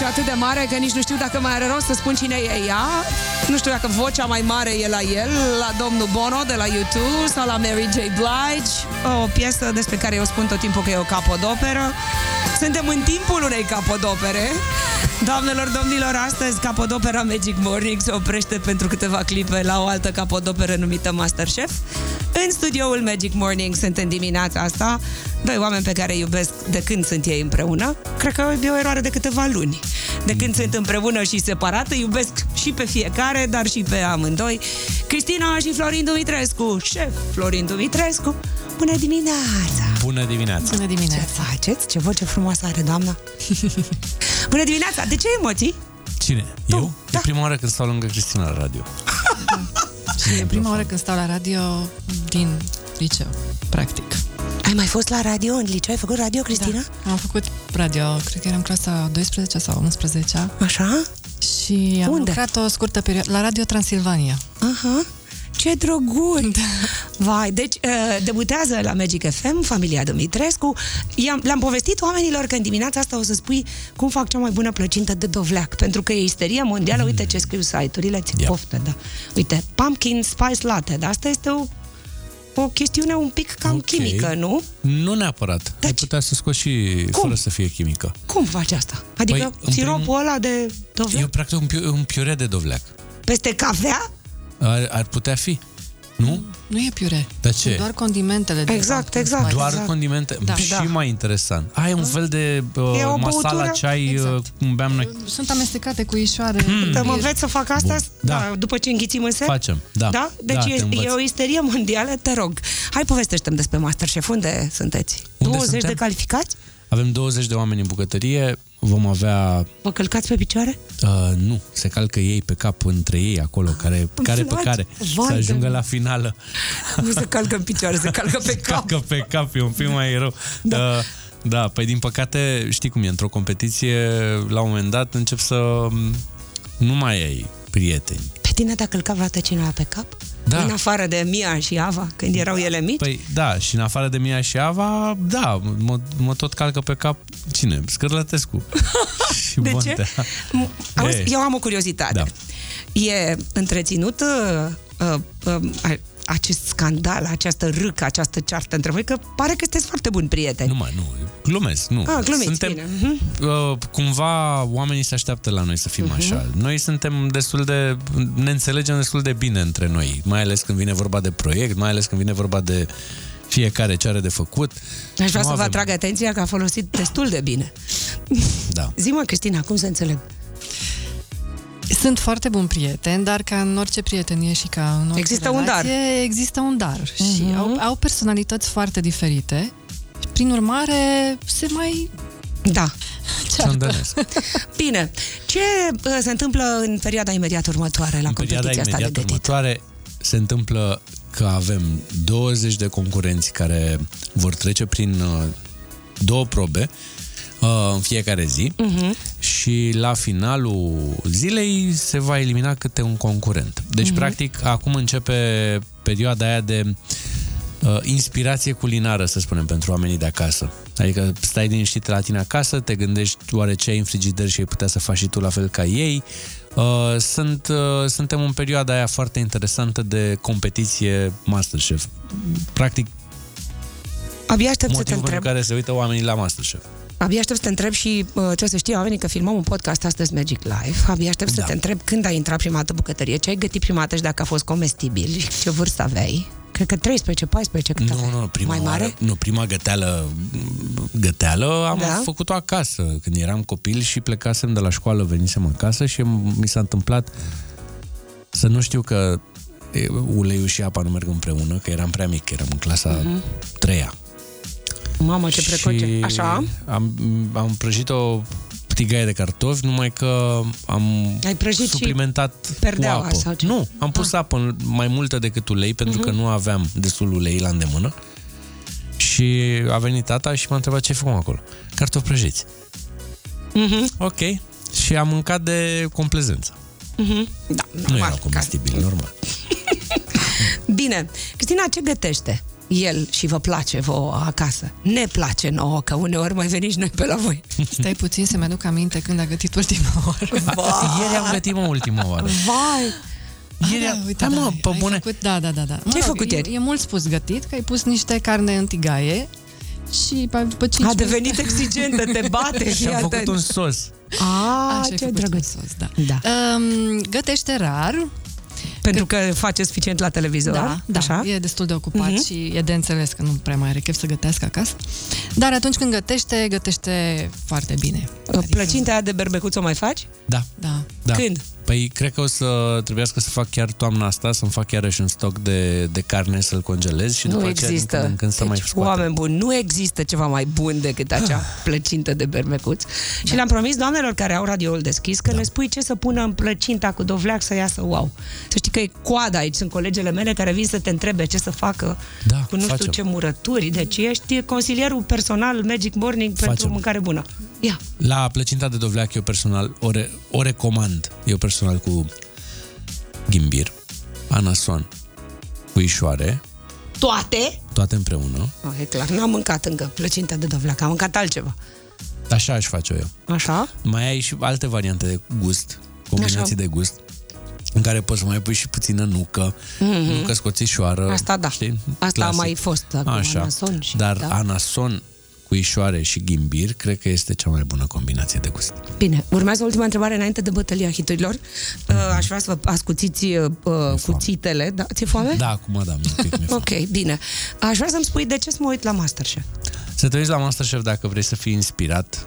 voce atât de mare că nici nu știu dacă mai are rost să spun cine e ea. Nu știu dacă vocea mai mare e la el, la domnul Bono de la U2 sau la Mary J. Blige. O piesă despre care eu spun tot timpul că e o capodoperă. Suntem în timpul unei capodopere. Doamnelor, domnilor, astăzi capodopera Magic Morning se oprește pentru câteva clipe la o altă capodoperă numită MasterChef. În studioul Magic Morning sunt în dimineața asta doi oameni pe care îi iubesc de când sunt ei împreună. Cred că e o eroare de câteva luni. De când sunt împreună și separate, iubesc și pe fiecare, dar și pe amândoi. Cristina și Florin Dumitrescu. Șef Florin Dumitrescu. Bună dimineața! Bună dimineața! Bună dimineața! Ce faceți? Ce voce frumoasă are doamna! Bună dimineața! De ce emoții? Cine? Tu? Eu? Da. E prima oară când stau lângă Cristina la radio. Și e prima oară când stau la radio din liceu, practic. Ai mai fost la radio în liceu? Ai făcut radio, Cristina? Da. Am făcut radio, cred că eram clasa 12 sau 11. Așa? Și am Unde? lucrat o scurtă perioadă la Radio Transilvania. Aha. Ce drăguț! Vai, deci debutează la Magic FM familia Dumitrescu. Le-am povestit oamenilor că în dimineața asta o să spui cum fac cea mai bună plăcintă de dovleac, pentru că e isterie mondială. Uite ce scriu site-urile, ți poftă, da. Uite, pumpkin spice latte, dar asta este o chestiune un pic cam chimică, nu? Nu neapărat. Ai putea să scoți și fără să fie chimică. Cum faci asta? Adică siropul ăla de dovleac? E practic un piure de dovleac. Peste cafea? Ar putea fi. Nu? Nu e piure. De ce? Doar condimentele. Exact. Doar condimente? Da. Și mai interesant. Ai un fel de masala ceai cum beam noi. Sunt amestecate cu ișoare. Mă înveți să fac asta? Da. După ce înghițim în set? Facem, da. Da? Deci e o isterie mondială, te rog. Hai, povestește-mi despre MasterChef. Unde sunteți? 20 de calificați? Avem 20 de oameni în bucătărie. Vom avea... Vă călcați pe picioare? Nu, se calcă ei pe cap între ei acolo, care pe care să ajungă la finală. Nu se calcă în picioare, se calcă pe cap. Calcă pe cap, e un pic mai rău. Da, păi din păcate, știi cum e, într-o competiție, la un moment dat încep să nu mai ai prieteni. Pe tine te-a călcat vreodată cineva pe cap? Da. În afară de Mia și Ava, când erau ele mici? Păi da, și în afară de Mia și Ava, da, mă tot calcă pe cap cine? Scârlătescu. Și de Bontea. ce? Auzi, eu am o curiozitate. Da. E întreținut acest scandal, această râcă, această ceartă între voi, că pare că sunteți foarte buni prieteni. Nu, glumesc, nu. Glumiți, suntem, bine. Cumva oamenii se așteaptă la noi să fim așa. Noi suntem ne înțelegem destul de bine între noi, mai ales când vine vorba de proiect, mai ales când vine vorba de fiecare ce are de făcut. Aș vrea să vă atrag atenția că a folosit destul de bine. Da. Zi-mă, Cristina, cum să înțeleg? Sunt foarte buni prieteni, dar ca în orice prietenie și ca în orice există relație, un dar. există un dar. Și au personalități foarte diferite. Și prin urmare, se mai... Da. Ciandănesc. Bine. Ce se întâmplă în perioada imediat următoare la competiția asta de gătit? Următoare se întâmplă că avem 20 de concurenți care vor trece prin 2 probe în fiecare zi și la finalul zilei se va elimina câte un concurent. Deci, practic, acum începe perioada aia de inspirație culinară, să spunem, pentru oamenii de acasă. Adică stai liniștit la tine acasă, te gândești oare ce ai în frigider și ai putea să faci și tu la fel ca ei. Suntem în perioada aia foarte interesantă de competiție MasterChef. Practic, abia aștept să te motivul întreb. pentru care se uită oamenii la MasterChef. Abia aștept să te întreb și trebuie să știi oamenii că filmăm un podcast astăzi Magic Live. Abia aștept să te întreb când ai intrat prima dată bucătărie, ce ai gătit prima dată și dacă a fost comestibil și ce vârstă aveai. Cred că 13, 14, cât aveai? Nu, mai mare? Prima găteală am făcut-o acasă. Când eram copil și plecasem de la școală, venisem acasă și mi s-a întâmplat să nu știu că uleiul și apa nu merg împreună, că eram prea mic, eram în clasa 3-a. Mamă, ce precoce. Așa? Am prăjit o tigaie de cartofi, numai că am suplimentat cu apă. Sau ce? Nu, am pus apă mai multă decât ulei, pentru că nu aveam destul ulei la îndemână. Și a venit tata și m-a întrebat ce făcăm acolo. Cartofi prăjiți. Ok. Și am mâncat de complezență. Da, nu era comestibil, normal. Bine. Cristina, ce gătește? el și vă place vouă acasă. Ne place nouă, că uneori mai veniți noi pe la voi. Stai puțin să-mi aduc aminte când a gătit ultima oară. Ieri am gătit ultima oară. Vai! Uite, pe bune. Făcut, da. Ce ai făcut ieri? E mult spus gătit, că ai pus niște carne în tigaie și după 5 A devenit exigentă, te bate. Și am făcut un sos. Ce drăguț. Da. Gătește rar. Pentru că face suficient la televizor. Da, așa? E destul de ocupat și e de înțeles că nu prea mai are chef să gătească acasă. Dar atunci când gătește foarte bine. Plăcinta aia de berbecuț o mai faci? Da. Când? Păi cred că o să trebuiască să fac chiar toamna asta, să-mi fac iarăși un stoc de carne, să-l congelez și după aceea din când în când să mai scoate. Oameni buni, nu există ceva mai bun decât acea plăcintă de berbecuț. Și le-am promis doamnelor care au radioul deschis că le spui ce să pună în plăcinta cu dovleac să iasă wow. Să știi că e coada aici, sunt colegele mele care vin să te întrebe ce să facă cu nu știu ce murături. Deci ești consilierul personal Magic Morning pentru mâncare bună. Ia. La plăcinta de dovleac eu personal o recomand. Eu personal cu ghimbir, anason, puișoare. Toate împreună. E clar, n-am mâncat încă plăcinta de dovleac, am mâncat altceva. Așa aș face eu. Așa? Mai ai și alte variante de gust, combinații de gust, în care poți să mai pui și puțină nucă, nucă scoțișoară. Asta da. Știi? Asta Clasic. a mai fost cu anason. Și, dar anason, puișoare și ghimbir, cred că este cea mai bună combinație de gust. Bine, urmează ultima întrebare înainte de bătălia hiturilor. Aș vrea să vă ascuțiți cuțitele. Da? Ți-e foame? Da, acum da, ok, bine. Aș vrea să-mi spui de ce să mă uit la Masterchef. Să te uiți la Masterchef dacă vrei să fii inspirat,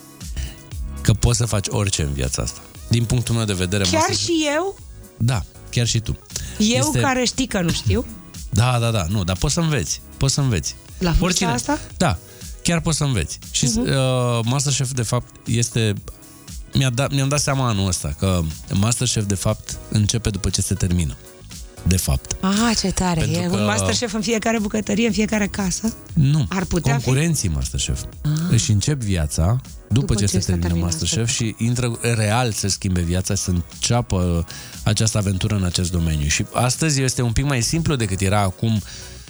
că poți să faci orice în viața asta. Din punctul meu de vedere... Chiar și eu? Da, chiar și tu. Care știi că nu știu? Da, nu, dar poți să înveți. La vârsta asta? Da, chiar poți să înveți. Și Masterchef, de fapt, este... Mi-am dat seama anul ăsta că Masterchef, de fapt, începe după ce se termină. De fapt. Ce tare! E un Masterchef în fiecare bucătărie, în fiecare casă? Nu, ar putea concurenții Masterchef. Își încep viața după ce se termină Masterchef și intră real să schimbe viața, să înceapă această aventură în acest domeniu. Și astăzi este un pic mai simplu decât era acum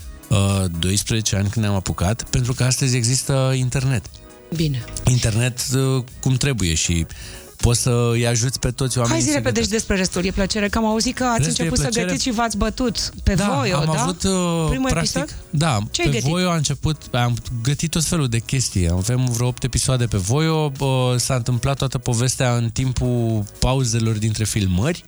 12 ani când ne-am apucat, pentru că astăzi există internet. Bine. Internet cum trebuie și poți să îi ajuți pe toți oamenii. Hai zi repede și despre restul. E plăcere că am auzit că ați început să gătiți și v-ați bătut pe Voio, am avut primul practic, episod? Da, ce pe Voio am gătit tot felul de chestii. Avem vreo 8 episoade pe Voio. S-a întâmplat toată povestea în timpul pauzelor dintre filmări.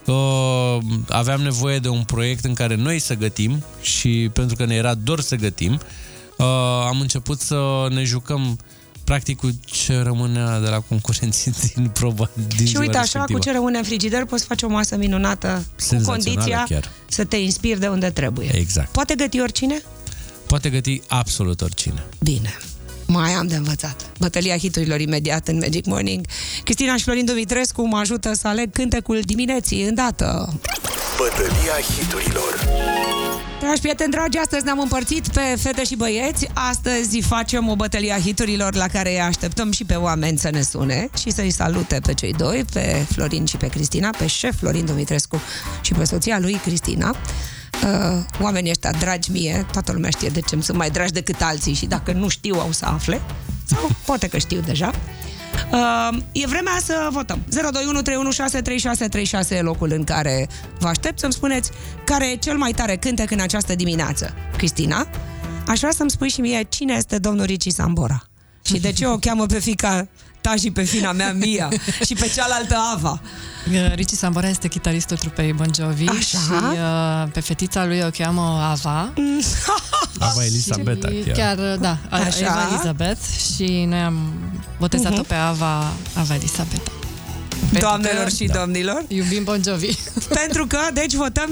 Aveam nevoie de un proiect în care noi să gătim și pentru că ne era dor să gătim, am început să ne jucăm practic cu ce rămânea de la concurenții din proba din și uite așa, respectivă. cu ce rămâne în frigider poți face o masă minunată cu condiția chiar să te inspiri de unde trebuie. Exact. Poate găti oricine? Poate găti absolut oricine. Bine. Mai am de învățat. Bătălia hiturilor imediat în Magic Morning. Cristina și Florin Dumitrescu mă ajută să aleg cântecul dimineții îndată. Bătălia hiturilor. Dragi prieteni dragi, astăzi ne-am împărțit pe fete și băieți. Astăzi facem o bătălie a hiturilor la care îi așteptăm și pe oameni să ne sune și să-i salute pe cei doi, pe Florin și pe Cristina, pe șef Florin Dumitrescu și pe soția lui Cristina. Oamenii ăștia dragi mie, toată lumea știe de ce îmi sunt mai dragi decât alții și dacă nu știu au să afle, sau poate că știu deja. E vremea să votăm. 02131636636 e locul în care vă aștept să-mi spuneți care e cel mai tare cântec în această dimineață. Cristina, aș vrea să-mi spui și mie cine este domnul Ricci Sambora și de ce o cheamă pe fiica ta și pe fina mea Mia și pe cealaltă Ava. Ricci Sambora este chitaristul trupei Bon Jovi. Așa? Și pe fetița lui o cheamă Ava. Ava Elisabeta chiar. Da, Eva Elizabeth. Și noi am botezat-o pe Ava Elisabeta. Doamnelor și domnilor, iubim Bon Jovi. Pentru că, deci votăm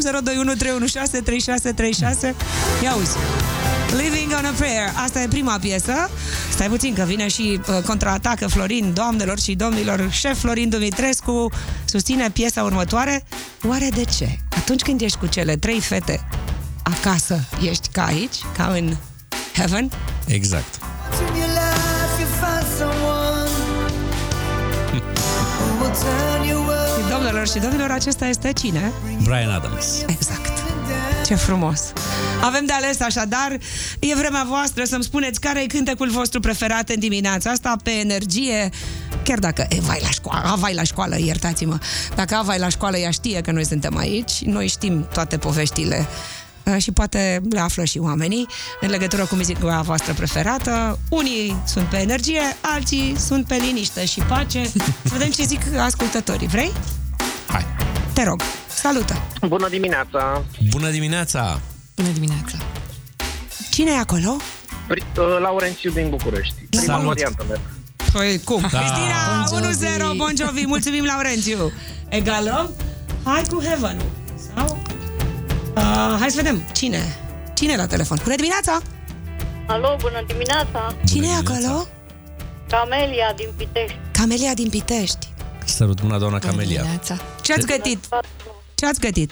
02131636636. Ia uzi. Living on a Prayer. Asta e prima piesă. Stai puțin că vine și contraatacă Florin. Doamnelor și domnilor, șef Florin Dumitrescu susține piesa următoare. Oare de ce? Atunci când ești cu cele 3 fete acasă, ești ca aici, ca în heaven? Exact. Domnilor și domnilor, acesta este cine? Bryan Adams. Exact. Ce frumos. Avem de ales așadar. E vremea voastră să-mi spuneți care e cântecul vostru preferat în dimineața asta pe energie. Chiar dacă vai la școală, iertați-mă. Dacă vai la școală, ea știe că noi suntem aici. Noi știm toate poveștile și poate le află și oamenii în legătură cu muzica voastră preferată. Unii sunt pe energie, alții sunt pe liniște și pace. Să vedem ce zic ascultătorii. Vrei? Hai. Te rog, salută! Bună dimineața! Bună dimineața! Bună dimineața! Cine e acolo? Laurențiu din București. Prima Salut. variantă mea. Păi, cum? Da. Cristina, 1-0, Bon Jovi. Mulțumim, Laurențiu. Egalăm? Hai cu Heaven. Sau? Hai să vedem. Cine e la telefon? Bună dimineața! Alo, bună dimineața! Cine e dimineața. acolo? Camelia din Pitești. Camelia din Pitești. Sărut mâna, doamna Bună Camelia. dimineața! Ce-ați gătit? Ce-ați gătit?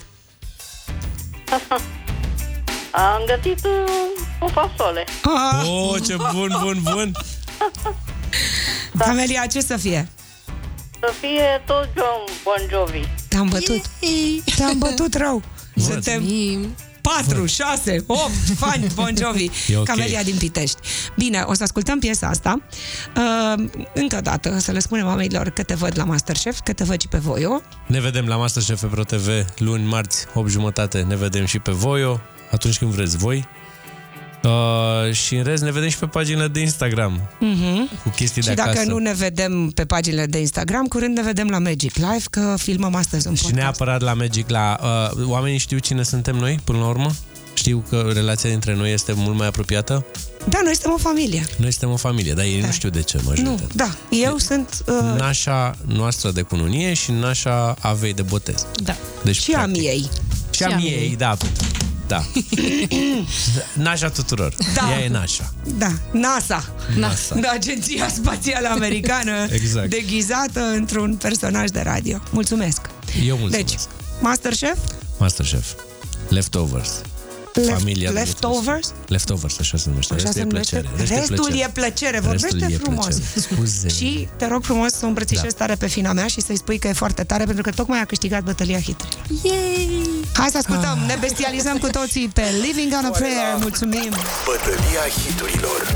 Am gătit o fasole. Oh, ce bun! Camelia, ce să fie? Să fie tot Bon Jovi. Te-am bătut rău. Suntem Mulțumim! 4, 6, 8 fani Bon Jovi. E ok. Camelia din Pitești. Bine, o să ascultăm piesa asta. Încă o dată, să le spunem oamenilor că te văd la Masterchef, că te văd și pe Voio. Ne vedem la Masterchef pe Pro TV luni, marți, 8:30. Ne vedem și pe Voio, atunci când vreți voi. Și în rest ne vedem și pe paginile de Instagram cu chestii Și de acasă. dacă nu ne vedem pe paginile de Instagram, curând ne vedem la Magic Live, că filmăm astăzi un Și podcast. neapărat la Magic, oamenii știu cine suntem noi, până la urmă? Știu că relația dintre noi este mult mai apropiată? Da, noi suntem o familie. Noi suntem o familie, dar ei nu știu de ce, majoritatea. Nu, da. Eu sunt... Nașa noastră de cununie și nașa Avei de botez. Da. Deci, și a miei. Și a miei, da. Da. Nașa tuturor. Da. Ea e nașa. Da, NASA. NASA. Da, Agenția Spațială Americană, Exact. deghizată într-un personaj de radio. Mulțumesc. Eu mulțumesc. Deci, Masterchef? Masterchef. Leftovers. Familia de Leftovers? Leftovers, așa se numește. Așa se numește? Restul e plăcere. Vorbește frumos. Scuze. Și te rog frumos să o îmbrățișezi tare pe fina mea și să-i spui că e foarte tare, pentru că tocmai a câștigat bătălia hiturilor. Yay! Hai să ascultăm, ne bestializăm cu toții pe Living on a Prayer. Mulțumim! Bătălia hiturilor.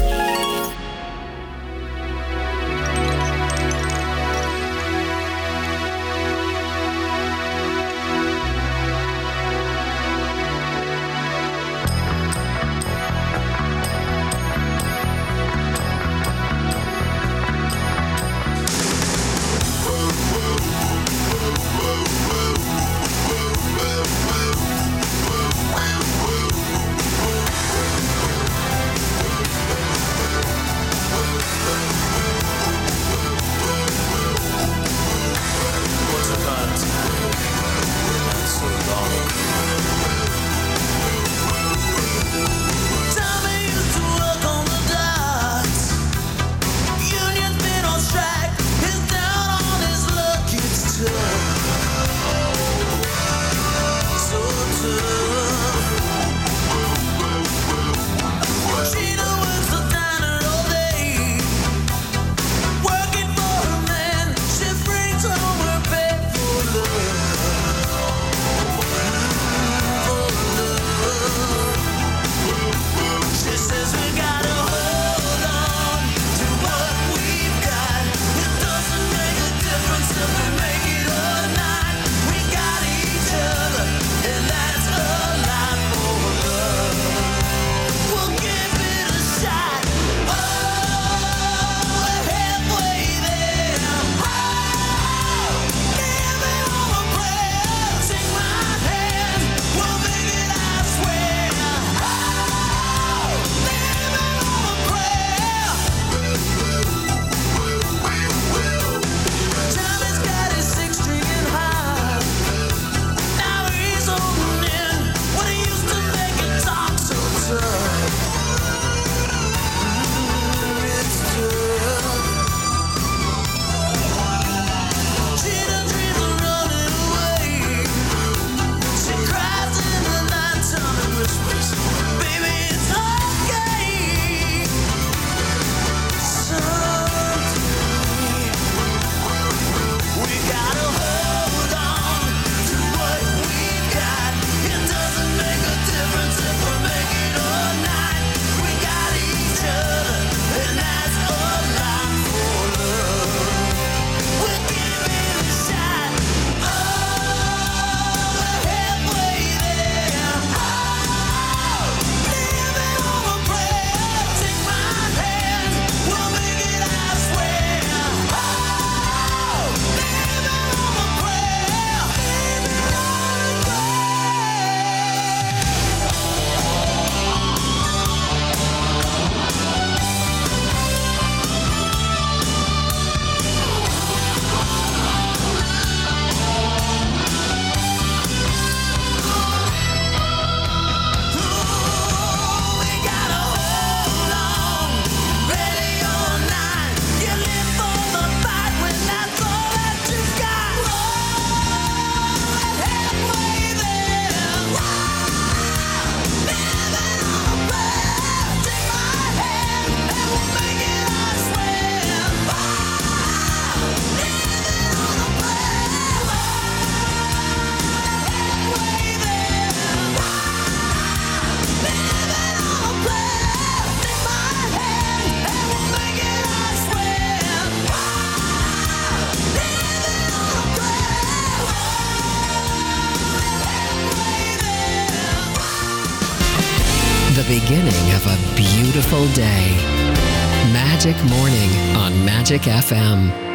beginning of a beautiful day. Magic Morning on Magic FM.